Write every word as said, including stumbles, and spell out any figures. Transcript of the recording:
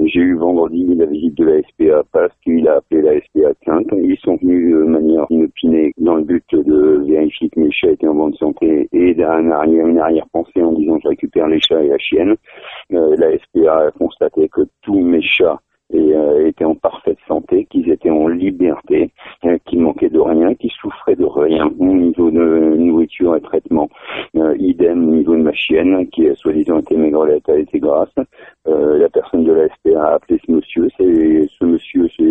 j'ai eu vendredi la visite de la S P A parce qu'il a appelé la S P A de Sainte. Ils sont venus de manière inopinée dans le but de vérifier que mes chats étaient en bonne santé et d'un arrière, une arrière-pensée en disant je récupère les chats et la chienne. Euh, la S P A a constaté que tous mes chats et euh, étaient en parfaite santé, qu'ils étaient en liberté, euh, qu'ils manquaient de rien, qu'ils souffraient de rien au niveau de nourriture et traitement. Euh, idem au niveau de ma chienne, qui a soi-disant été maigrelette, a été grasse. Euh, la personne de la S P A a appelé ce monsieur. C'est, ce monsieur, c'est